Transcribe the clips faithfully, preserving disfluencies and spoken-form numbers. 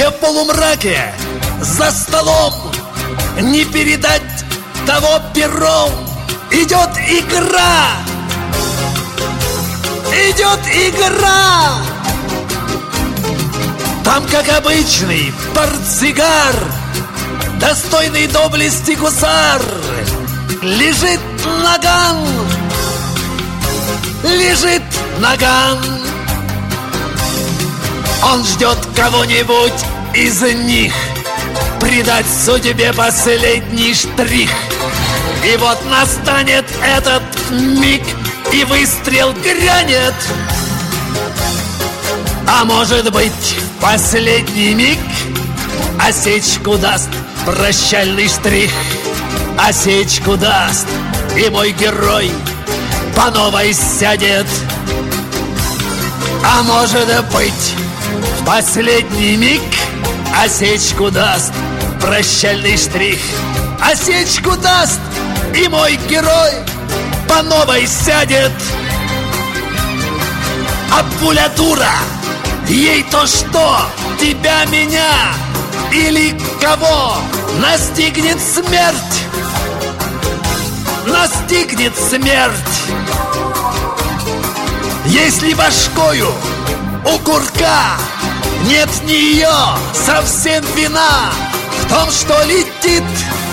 где в полумраке за столом не передать того пером. Идет игра, идет игра. Там, как обычный портсигар, достойный доблести гусар, лежит наган, лежит наган. Он ждет кого-нибудь из них придать судьбе последний штрих. И вот настанет этот миг, и выстрел грянет. А может быть, в последний миг осечку даст прощальный штрих. Осечку даст, и мой герой по новой сядет. А может быть, в последний миг осечку даст прощальный штрих. Осечку даст, и мой герой по новой сядет. А пуля дура, ей то что, тебя, меня или кого настигнет смерть. Настигнет смерть. Если башкою у курка нет ни ее совсем вина в том, что летит,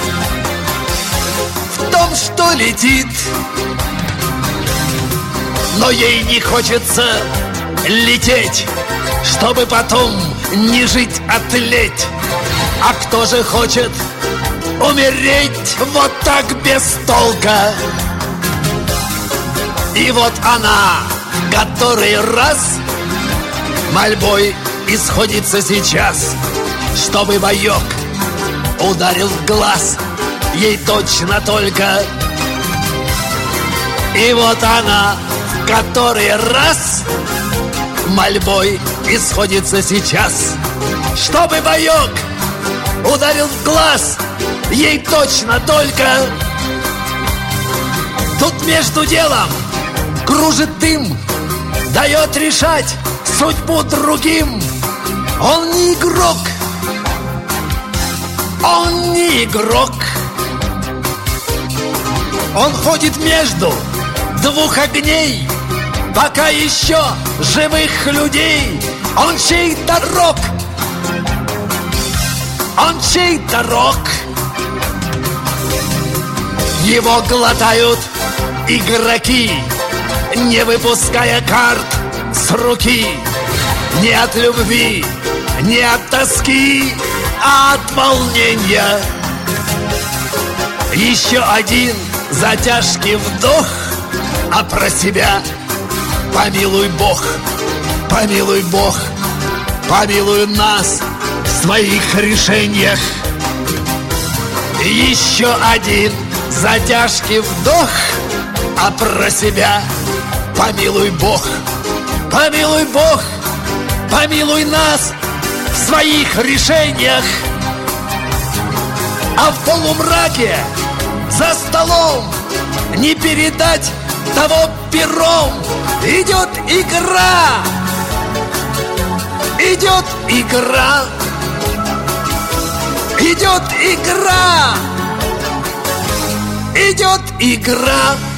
в том, что летит. Но ей не хочется лететь, чтобы потом не жить, а тлеть. А кто же хочет умереть вот так без толка? И вот она, который раз мольбой исходится сейчас, чтобы боек ударил в глаз ей точно только. И вот она, в который раз мольбой исходится сейчас, чтобы боек ударил в глаз ей точно только. Тут между делом кружит дым, дает решать судьбу другим. Он не игрок, он не игрок. Он ходит между двух огней, пока еще живых людей. Он чей-то рок, он чей-то рок. Его глотают игроки, не выпуская карт с руки. Не от любви, не от тоски, а от волнения. Еще один затяжкий вдох, а про себя: помилуй Бог, помилуй Бог, помилуй нас в своих решениях. Еще один затяжкий вдох, а про себя: помилуй Бог, помилуй Бог, помилуй нас в своих решениях. А в полумраке за столом не передать того пером. Идет игра, идет игра, идет игра, идет игра.